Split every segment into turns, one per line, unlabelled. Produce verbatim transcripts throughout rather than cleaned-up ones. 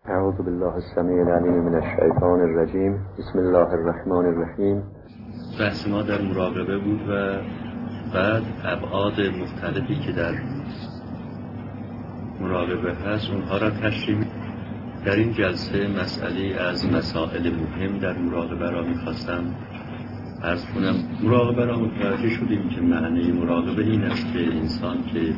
اعوذ بالله السمیع العلیم من الشیطان الرجیم. بسم الله الرحمن الرحیم.
بحث ما در مراقبه بود و بعد ابعاد مختلفی که در مراقبه هست اونها را تشریح. در این جلسه مسئله از مسائل مهم در مراقبه را میخواستم عرض کنم. مراقبه را متوجه شدیم که معنی مراقبه این است که انسان که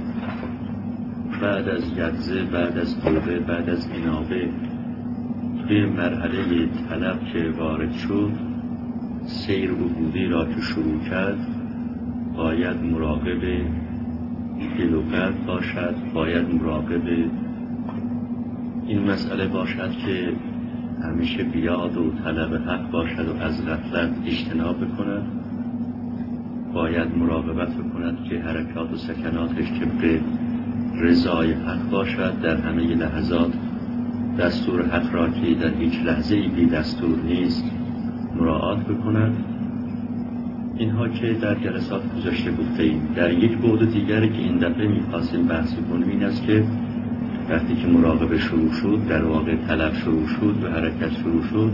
بعد از یقظه، بعد از توبه، بعد از انابه به مرحله طلب که وارد شد، سیر وجودی را که شروع کرد، باید مراقب دل و قلب باشد، باید مراقب این مسئله باشد که همیشه بیاد و طلب حق باشد و از غفلت اجتناب بکند. باید مراقبت بکند که حرکات و سکناتش طبق رضای حق باشد، در همه لحظات دستور حق را که در هیچ لحظه‌ای بی دستور نیست مراعات بکند. اینها که در جلسات گذشته گفتیم. در یک بعد دیگری که این دفعه می‌خواستیم بحث کنیم این است که وقتی که مراقبه شروع شد، در واقع طلب شروع شد و حرکت شروع شد،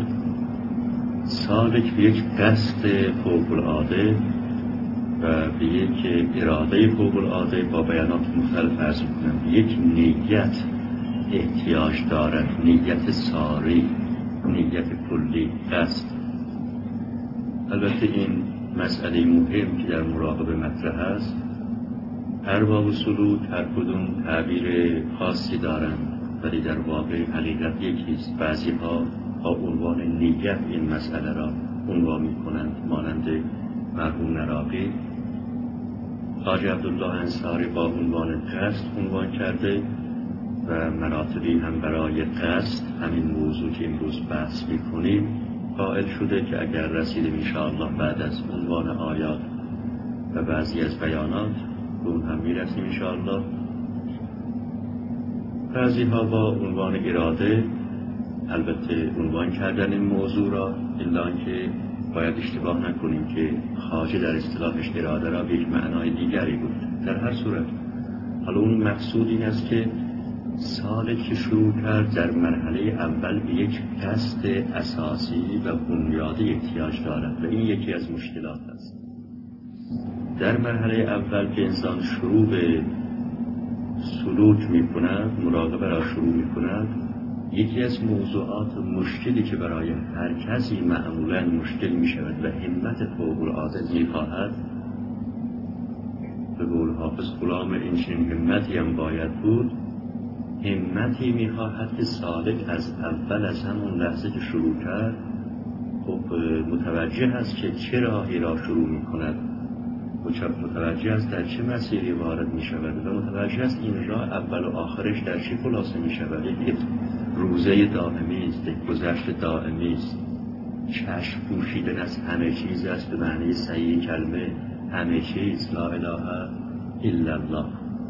سالک به یک قصد فوق‌العاده و به یک اراده فوق‌العاده با بیانات مختلف عرض می‌کنم. یک نیت احتیاج دارد، نیت ساری، نیت کلی، قصد. البته این مسئله مهم که در مراقبه مطرح است، ارباب اصول هر کدوم تعبیر خاصی دارند ولی در واقع حقیقت یکیست. بعضی ها با عنوان نیت این مسئله را عنوان می‌کنند، مانند مرحوم نراقی. حاجی عبدالله انصاری با عنوان قصد عنوان کرده و مراتبی هم برای قصد، همین موضوع که امروز بحث می‌کنیم، قائل شده که اگر رسیدیم انشاءالله بعد از عنوان آیات و بعضی از بیانات به اون هم میرسیم انشاءالله. بعضی ها با عنوان اراده البته عنوان کردن این موضوع را، الا که باید اشتباه نکنیم که خواجه در اصطلاحش اراده را به یک معنای دیگری بود. در هر صورت حالا اون مقصود این است که سالک که شروع کرد در مرحله اول به یک قصد اساسی و بنیادی احتیاج دارد و این یکی از مشکلات است. در مرحله اول که انسان شروع به سلوک می کند، مراقبه را شروع می کند، یکی از موضوعات مشکلی که برای هر کسی معمولاً مشکل می شود و همت فوق‌العاده می خواهد، به قول حافظ غلام این چنین همتی هم باید بود، همتی می خواهد که سالک از اول، از همون لحظه که شروع کرد، خب متوجه است که چه راهی را شروع می کند، متوجه است در چه مسیری وارد می شود و متوجه است این راه اول و آخرش در چه خلاصه می شود. یک روزه دائمی است، یک گذشت دائمی است. چشم پوشیدن از همه چیز است به معنی صحیح کلمه، همه چیز، لا اله الا الله.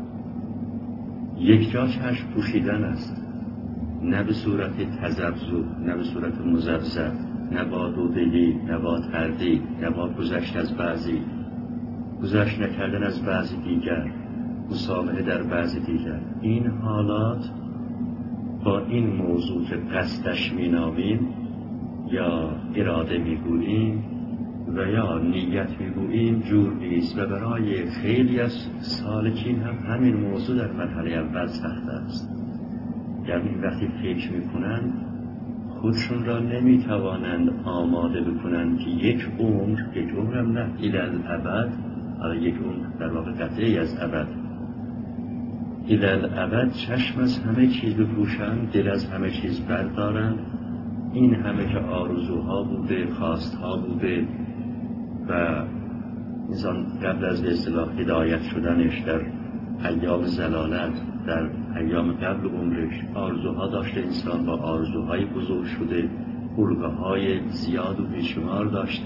یک جا چشم پوشیدن است، نه به صورت تذبذب، نه به صورت مذبذب، نه با دودلی، نه با تردید، نه با گذشت از بعضی، گذشت نکردن از بعضی دیگر، مسامحه در بعضی دیگر. این حالات با این موضوع که قصدش مینامیم یا اراده میگوییم و یا نیت میگوییم جور نیست و برای خیلی از سالکین هم همین موضوع در مرحله اول سخت است. یعنی وقتی فکر میکنند خودشون را نمیتوانند آماده بکنند که یک عمر، یک عمر هم نه الی الابد، حالا یک عمر در واقع قطعی از ابد، الی الابد چشم از همه چیز بپوشند، دل از همه چیز بردارند. این همه که آرزوها بوده، خواستها بوده و انسان قبل از به اصطلاح هدایت شدنش در ایام زلالت، در ایام قبل عمرش، آرزوها داشته. انسان با آرزوهای بزرگ شده، الگوهای زیاد و بیشمار داشته،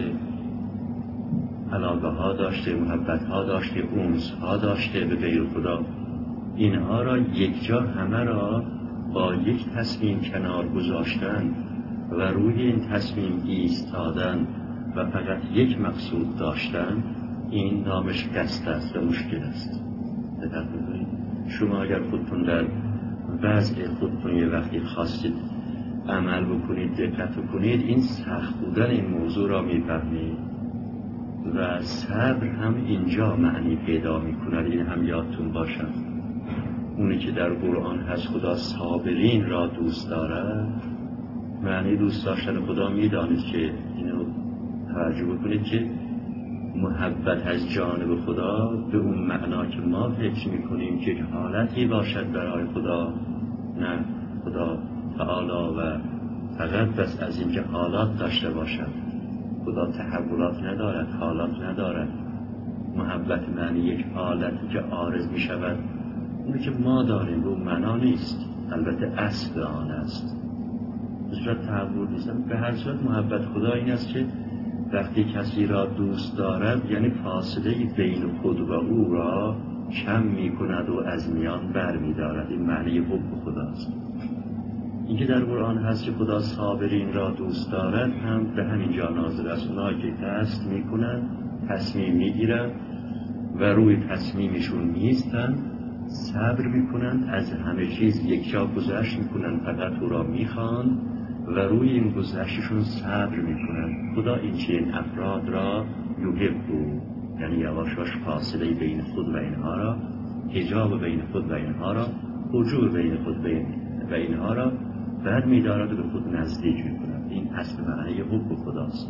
علاقه ها داشته، محبت ها داشته، انس ها داشته به غیر خدا. اینها را یک جا همه را با یک تصمیم کنار گذاشتن و روی این تصمیم ایستادن و فقط یک مقصود داشتن، این نامش قصد است و مشکل است. دقت بکنید. شما اگر خودتون در وضع خودتون یه وقتی خواستید عمل بکنید، دقت کنید، این سخت بودن این موضوع را میفهمید و صبر هم اینجا معنی پیدا میکند. این هم یادتون باشد اونی که در قرآن هست خدا صابرین را دوست دارد، معنی دوست داشتن خدا میدانید که اینو توجه بکنید که محبت از جانب خدا به اون معنا که ما فکر میکنیم که حالتی باشد برای خدا، نه، خدا تعالی و فقط بس از اینکه حالات داشته باشد. خدا تحولات ندارد، حالات ندارد. محبت معنی یک حالتی که عارض می شود، اونی که ما داریم به اون معنا نیست، البته اصل آن است، به صورت تحول نیستم. به هر صورت محبت خدا این است که وقتی کسی را دوست دارد یعنی فاصله بین خود و او را کم می کند و از میان بر می دارد. این معنی حب خداست. این که در قرآن هست که خدا صابرین را دوست دارد هم به همین جا نازل است. اونایی که قصد می کنند، تصمیم می گیرند و روی تصمیمشون نیستند، صبر می کنند، از همه چیز یک جا گذشت می کنند، فقط او را می خوان و روی این گذشتشون صبر می کنند. خدا این چنین افراد را یحب، یعنی یواشاش فاصله بین خود و اینها را، حجاب بین خود و اینها را، حجور بین خود و اینها را بعد می دارد و به خود نزدیک می کند. این اصل معنی حب خداست.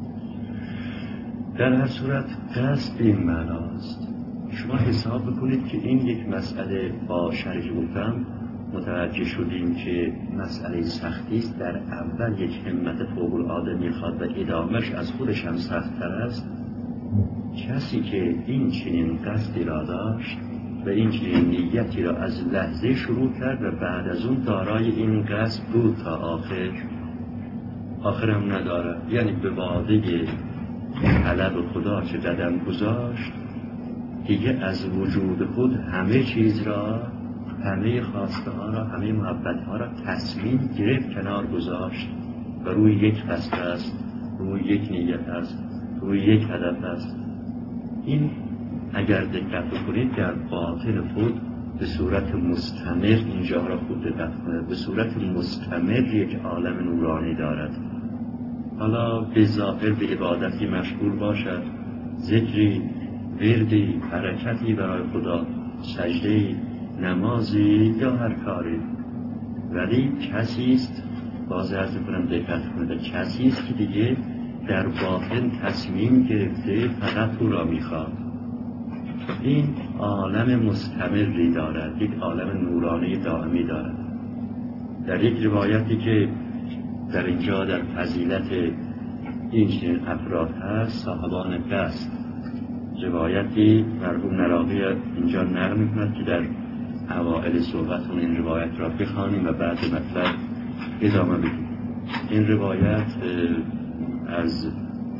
در هر صورت قصد این معناست. شما حساب بکنید که این یک مسئله با شرح گفتم متوجه شدیم که مسئله سختی است. در اول یک همت فوق العاده میخواد و ادامش از خودش هم سخت‌تر است. کسی که این چنین قصدی را داشت و این چنین نیتی را از لحظه شروع کرد و بعد از اون دارای این قصد بود تا آخر، آخرم نداره، یعنی به واده طلب خدا چه قدم گذاشت، دیگه از وجود خود همه چیز را، همه خواسته ها را، همه محبت ها را تصمیم گرفت، کنار گذاشت و روی یک قصد است، روی یک نیت است، روی یک هدف است. این اگر دقت بکنید در باطن خود به صورت مستمر، اینجا را خود دقت کنید، به صورت مستمر یک عالم نورانی دارد. حالا به ظاهر به عبادتی مشغول باشد، ذکری، وردی، حرکتی برای خدا، سجدهی، نمازی یا هر کاری، ولی کسی است، باز عرض کنم دقت کنید، کسی است که دیگه در باطن تصمیم گرفته فقط او را میخواد. این عالم مستمری دارد، یک عالم نورانی دائمی دارد. در یک روایتی که در اینجا در فضیلت این چنین افراد هست، صاحبان قصد، روایتی مرحوم نراقی اینجا نقل می‌کند که در اوائل صحبتون این روایت را بخوانیم و بعد مطلب ادامه بدیم. این روایت از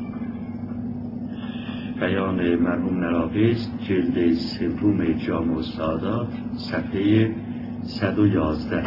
بیان مرحوم نراقی است، جلد سوم جامع السعادات، صفحه صد و یازده.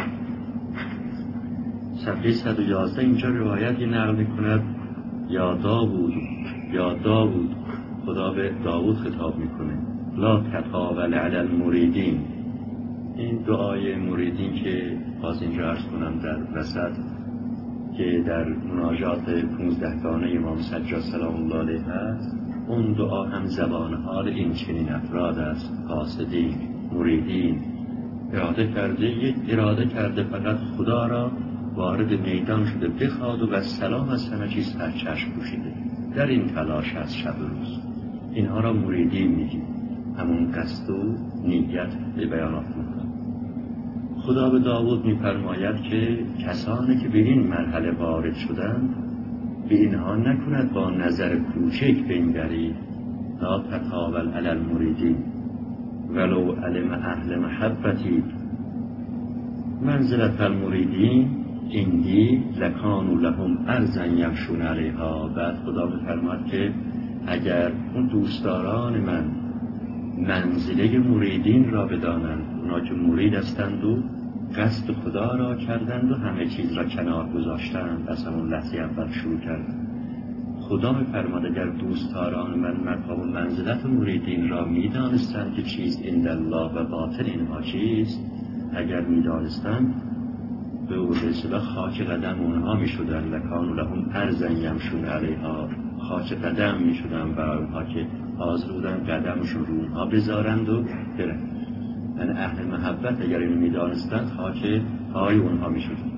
صفحه صد و یازده اینجا روایتی نقل می‌کند: یا داوود، یا داوود، خدا به داوود خطاب میکنه، لا تطاول علی المریدین. این دعای مریدین که باز اینجا عرض کنم در وسط که در مناجات پونزدهگانه امام سجاد سلام الله علیه هست، اون دعا هم زبان حال این چنین افراد است. قاصدین، مریدین، اراده کرده، یک اراده کرده فقط خدا را، وارد میدان شده بخواد و بس سلام از همه چیز سرچشم پوشیده، در این تلاش از شب و روز. اینها را مریدین میگیم، همون قصد و نیت به بیانات میکنم. خدا به داوود میفرماید که کسانی که به این مرحله وارد شدند به اینها نکند با نظر کوچک بنگرید، لا تطاول علی المریدین ولو علم اهل محبتی منزلت المریدین اندی لکانو لهم ارضا یمشون علیها. بعد خدا میفرماید که اگر اون دوستداران من منزله مریدین را بدانند، اونا که مرید هستند و قصد خدا را کردند و همه چیز را کنار گذاشتند، از همون لحظه اول شروع کردند. خدا میفرماید اگر دوستداران من مقام منزلت مریدین را میدانستند که چیز عند الله و باطن اینها چیست، اگر میدانستند به اصطلاح خاک قدم اونها می شدن، لکان لهم ارضا یمشون علیها، خاک قدم می شدن برای اونها که حاضر بودن قدمشون رو اونها بذارند و برن. یعنی اهل محبت اگر این می دانستند خاک های اونها می شدن.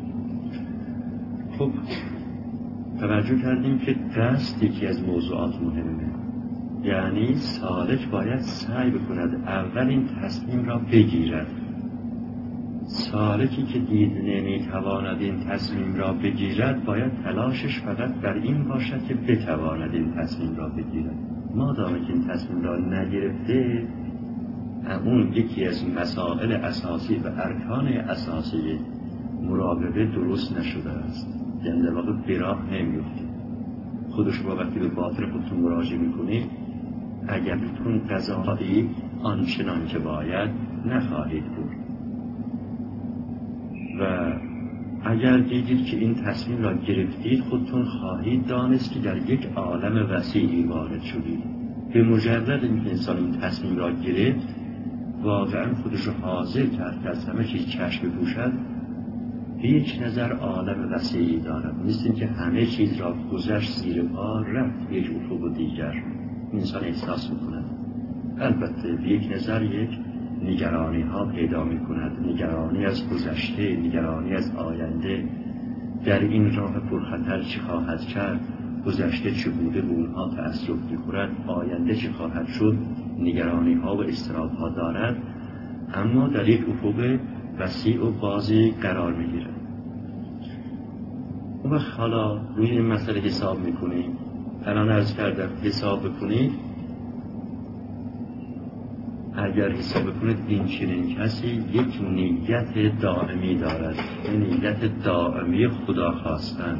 خب توجه کردیم که دست یکی از موضوعات مهمه، یعنی سالک باید سعی بکند اول این تصمیم را بگیرد. سالکی که دید نمیتواند این تصمیم را بگیرد باید تلاشش فقط بر این باشد که بتواند این تصمیم را بگیرد. مادامی که این تصمیم را نگرفته، اون یکی از مسائل اساسی و ارکان اساسی مراقبه درست نشده است، یعنی در واقع براه نمیفته. خودش با وقتی به باطن خودتون مراجعه میکنید، اگر بتون قضایی آنچنان که باید نخواهید بود و اگر دیدید که این تصمیم را گرفتید، خودتون خواهید دانست که در یک عالم وسیعی وارد شدید. به مجرد اینکه انسان این تصمیم را گرفت، واقعا خودش را حاضر کرد که از همه چیز چشم بپوشد، به یک نظر عالم وسیعی دارد. مثل اینکه همه چیز را گذشت زیر پا، رفت یک افق دیگر انسان احساس میکند. البته به یک نظر یک نگرانی ها پیدا می کند، نگرانی از گذشته، نگرانی از آینده، در این راه پرخطر چی خواهد کرد، گذشته چه بوده به اونها تأثیر می‌خورد، آینده چی خواهد شد، نگرانی ها و اضطراب ها دارد، اما در یک افق وسیع و بازی قرار می گیرد. اون وقت حالا روی این مسئله حساب می کنیم. الان عرض کردم حساب بکنید، اگر حساب کنید این چنین کسی یک نیت دائمی دارد، نیت دائمی خدا خواستن.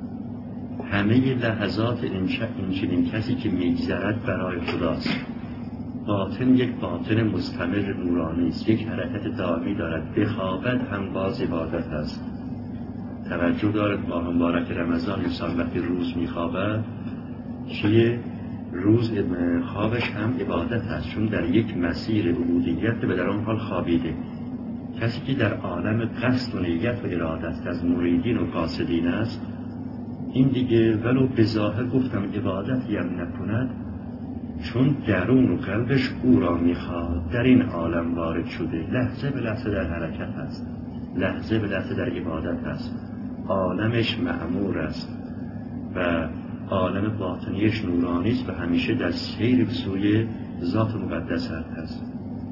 همه لحظات این چنین کسی که میگذرد برای خداست. باطن یک باطن مستمر نورانی است، یک حرکت دائمی دارد. بخوابد هم باز عبادت است. توجه دارد ماه مبارک رمضان انسان وقتی روز میخوابد چیه؟ روز خوابش هم عبادت است، چون در یک مسیر عبودیت به در آن حال خوابیده. کسی که در عالم قصد و نیت و اراده است، از مریدین و قاصدین است، این دیگه ولو به ظاهر گفتم عبادتی هم نکند، چون درون و قلبش او را میخواد، در این عالم وارد شده، لحظه به لحظه در حرکت است، لحظه به لحظه در عبادت است، عالمش معمور است و عالم باطنیش نورانی است و همیشه در سیر به سوی ذات مقدس است.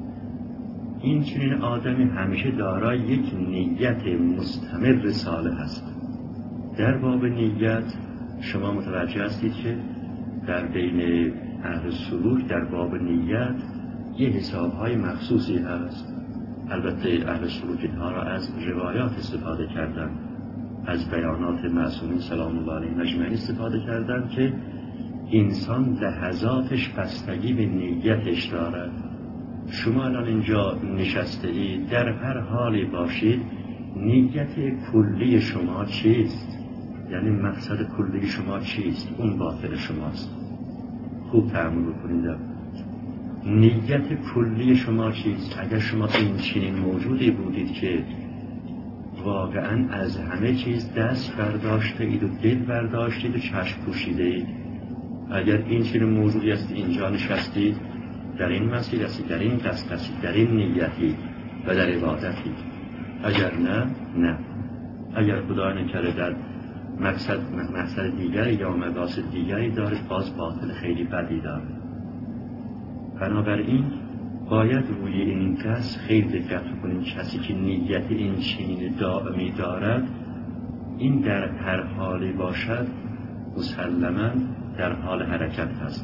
این چنین آدمی همیشه دارای یک نیت مستمر صالح است. در باب نیت شما متوجه هستید که در بین اهل سلوک در باب نیت یه حسابهای مخصوصی هست. البته اهل سلوک اینها را از روایات استفاده کردن، از بیانات معصومین سلام الله علیهم اجمعین استفاده کردن که انسان لحظاتش بستگی به نیتش دارد. شما الان اینجا نشسته اید، در هر حالی باشید، نیت کلی شما چیست؟ یعنی مقصد کلی شما چیست؟ اون باطن شماست. خوب تأمل بکنید. نیت کلی شما چیست؟ اگر شما این چنین موجودی بودید که واقعا از همه چیز دست برداشته اید و دل برداشتید و چشم پوشیده اید، اگر این چنین موجودی است اینجا نشستید، در این مسیر هستید، در این قصد هستید، در این نیتی و در عبادتی. اگر نه نه اگر خدا نکرده در مقصد مقصد دیگری یا مقاصد دیگری دارید، باز باطل خیلی بدی داره. بنابراین باید روی این قصد خیلی دقت کنید. کسی که نیت این چنین دائمی دارد، این در هر حالی باشد مسلماً در حال حرکت هست.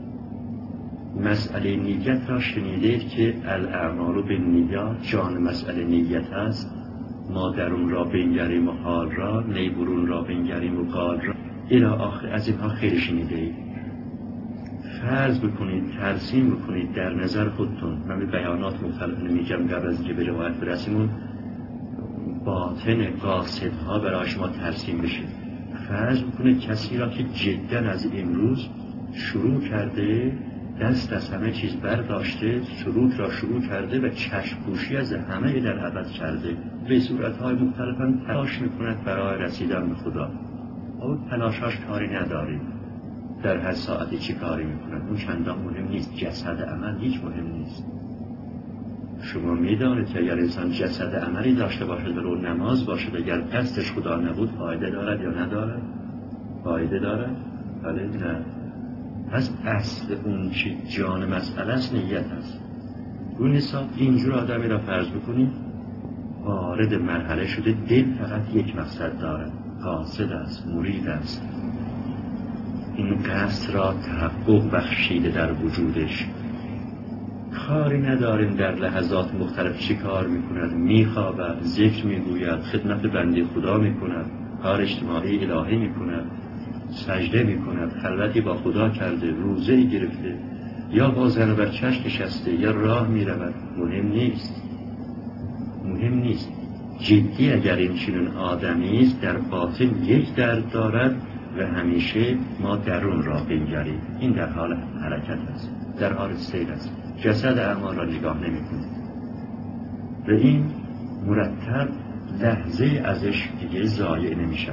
مسئله نیت را شنیدید که الاعمال بالنیات، جان مسئله نیت است. ما درون را بنگریم و حال را، نیبرون را بنگریم و قال را، الی آخر. از اینها خیلی شنیدید. فرض بکنید، ترسیم بکنید در نظر خودتون. من به بیانات مختلف نمیگم، قبل از اینکه به روایت برسیمون باطن قاصدها برای شما ترسیم بشه. فرض بکنید کسی را که جدا از امروز شروع کرده دست از همه چیز برداشته، سلوک را شروع کرده و چشم پوشی از همه در ابد کرده. به صورتهای مختلفاً تلاش میکند برای رسیدن به خدا. او تلاشاش کاری نداریم در هر ساعتی چی کاری میکند، اون چندان مهم نیست. جسد عمل هیچ مهم نیست. شما میدانید که اگر انسان جسد عملی داشته باشد و رو نماز باشد، اگر قصدش خدا نبود فایده دارد یا ندارد؟ فایده دارد؟ ولی نه. پس اصل اون چی جان مسئله است نیت است. اون حساب اینجور آدمی را فرض بکنید وارد مرحله شده دل فقط یک مقصد دارد، قاصد است، مرید است. این قصد را تحقق بخشیده در وجودش. کاری نداریم در لحظات مختلف چی کار میکند، میخوابد، ذکر میگوید، خدمت بنده خدا میکند، کار اجتماعی الهی میکند، سجده میکند، خلوتی با خدا کرده، روزه گرفته، یا با زن و بچه‌اش نشسته، یا راه میرود. مهم نیست. مهم نیست. جدی اگر این چنین آدمی است در باطن یک درد دارد و همیشه ما درون را بنگریم. این در حال حرکت است، در حال سیر است. جسد اعمال را نگاه نمی کنید و این مرتب لحظه ازش دیگه ضایع نمی شود.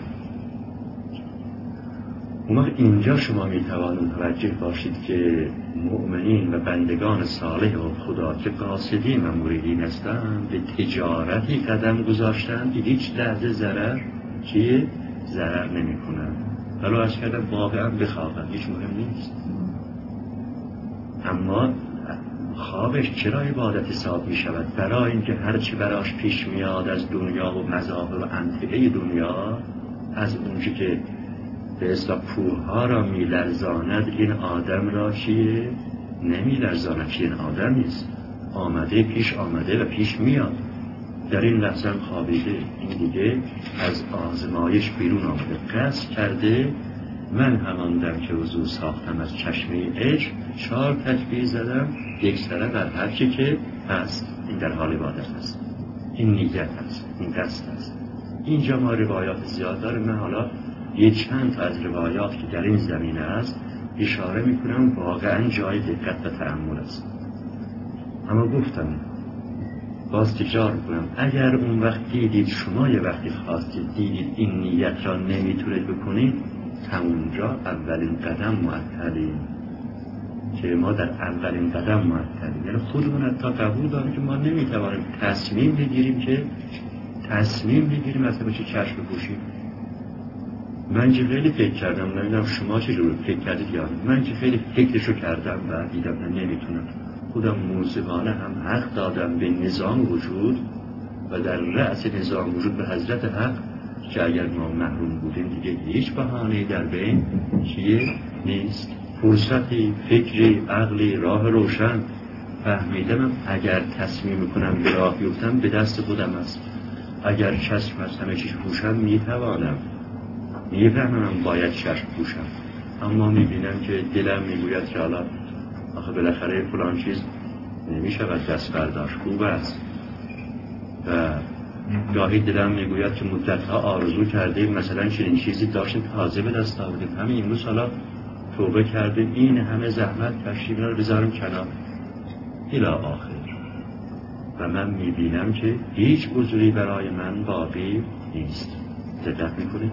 اما اینجا شما می توانید متوجه باشید که مؤمنین و بندگان صالح و خدا که قاصدین و مریدین هستند به تجارتی قدم گذاشتند که هیچ لحظه ضرر چیه؟ ضرر نمی کنند. حالا از کردم واقعا بخوابند، هیچ مهم نیست. اما خوابش چرا عبادت حساب می شود؟ برای اینکه هرچی براش پیش میاد از دنیا و مذاهب و انطقه دنیا، از اونچه که به اصلاح کوهها را می لرزاند، این آدم را چیه؟ نمی لرزاند. که این آدم نیست، آمده پیش آمده و پیش میاد. در این لحظه خوابیده. این دیگه از آزمایش بیرون آمده، قصد کرده من هماندم که وضو ساختم از چشمه عشق، چهار تکبیر زدم یک سره بر هر چی که هست. این در حال عبادت است. این نیت است، این قصد است. اینجا ما روایات زیاد داره. من حالا یه چند از روایات که در این زمینه است اشاره میکنم، واقعا جای دقت و تأمل است. اما گفتم باز تکرار کنم، اگر اون وقت دیدید شما یه وقتی خواستید دیدید این نیت را نمیتونید بکنید، همونجا اولین قدم معطلیم. که ما در اولین قدم معطلیم، یعنی خودمون حتی قبول داریم که ما نمیتوانیم تصمیم بگیریم که تصمیم بگیریم مثلا چه چشم بپوشیم. من که خیلی فکر کردم، نمیدونم شما چه جور فکر کردید یا من که خیلی فکرشو کردم و دیدم نمیتونم. خودم موزگانه هم حق دادم به نظام وجود و در رأس نظام وجود به حضرت حق که اگر ما محروم بودیم دیگه هیچ بهانه‌ای در بین چیه نیست. فرصتی، فکری، عقلی، راه روشن. فهمیدم اگر تصمیم میکنم به راه بیفتم به دست خودم است. اگر چشم از همه چیز پوشم میتوانم، میفهمم باید چشم پوشم، اما میبینم که دلم میگوید که حالا آخه بالاخره فلان چیز نمیشود دست برداشت، خوب است. و گاهی دلم میگوید که مدتها آرزو کردیم مثلا چنین چیزی داشتیم تازه به دست آوردیم، همین امروز حالا توبه کردیم، این همه زحمت کشیدیم رو بذارم کنار الی آخر. و من میبینم که هیچ عذری برای من باقی نیست. دقت میکنید؟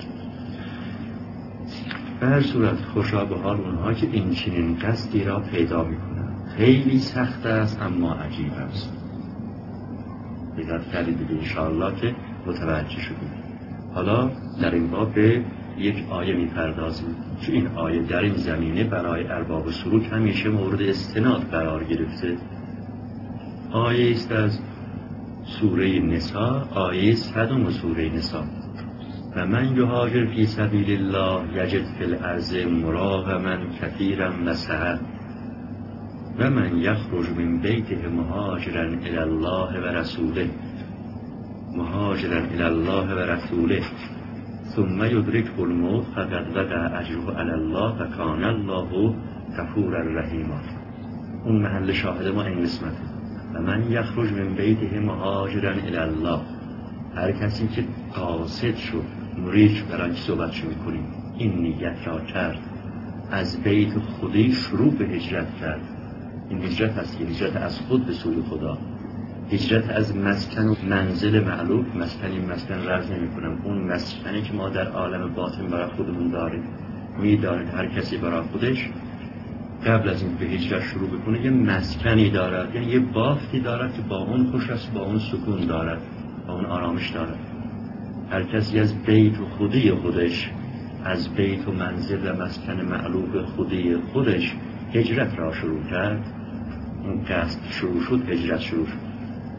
به هر صورت خوشا به حال اونها که این چنین قصدی را پیدا میکنن. خیلی سخت است اما عجیب است. دقت کردید دیگه انشاءالله که متوجه شدید. حالا در این باب به یک آیه میپردازیم که این آیه در این زمینه برای ارباب سلوک همیشه مورد استناد قرار گرفته. آیه است از سوره نساء، آیه صدم سوره نساء. و من یهاجر فی سبیل الله یجد فی الارض مراغما کثیرا و سعة و من یخرج من بیته مهاجرا الی الله و رسوله مهاجرا الی الله و رسوله ثم یدرکه الموت فقد وقع اجره علی الله و کان الله غفورا رحیما. اون محل شاهد ما این قسمته. و من یخرج من بیته مهاجرا الی الله، هر کسی که قاصد شد، مرید شد، برای صحبت شو میکنیم، این نیت را کرد از بیت خودی شروع به هجرت کرد. این هجرت هست که هجرت از خود به سوی خدا، هجرت از مسکن و منزل معلوم. مسکن این مسکن رز نمی کنم، اون مسکنی که ما در عالم باطن برای خودمون داریم. میدانید هر کسی برای خودش قبل از این به هجرت شروع بکنه یه مسکنی دارد، یعنی یه بافتی دارد که با اون خوش است، با اون سکون دارد، با اون آرامش دارد. هر کسی از بیت و خودی خودش، از بیت و منزل و مسکن معلوم خودی خودش هجرت را شروع کرد، این قصد شروع شد، هجرت شروع شد.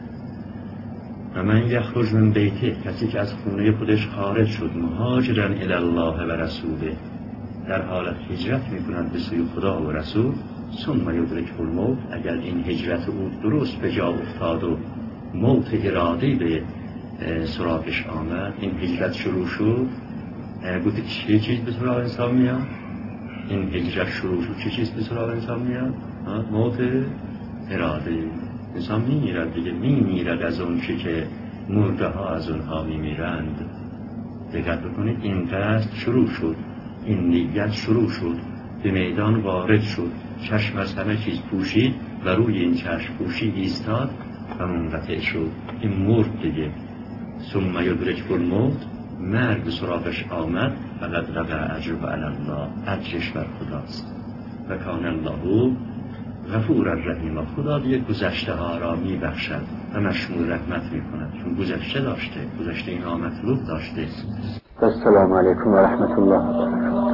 و من یخرج من بیته، کسی که از خونه خودش خارج شد، مهاجرا الی الله و رسوله، در حالت هجرت میکند به سوی خدا و رسول، ثم یدرکه الموت، اگر این هجرت او درست به جا افتاد و موت ارادی به سراغش آمد، این هجرت شروع شد. گفتی چه چیز به سراغ انسان میاد؟ این هجرت شروع شد، چه چیز به سراغ انسان میاد؟ موت اراده. انسان میمیرد دیگه، میمیرد از اون چی که مرده ها از اونها میمیرند. دقت بکنید، این قصد شروع شد، این نیت شروع شد، به میدان وارد شد، چشم از همه چیز پوشید و روی این چشم پوشی ایستاد و منقطع شد. این مرد دیگه. ثم یدرکه الموت، مرگ به سراغش آمد، فقد وقع اجره علی الله، اجرش بر خداست. و کان الله غفور الرحیم، خدا دیگه گذشته ها را می بخشد و مشمول رحمت می کند، چون گذشته داشته، گذشته این مطلوب داشته.
السلام علیکم و رحمت الله و برکاته.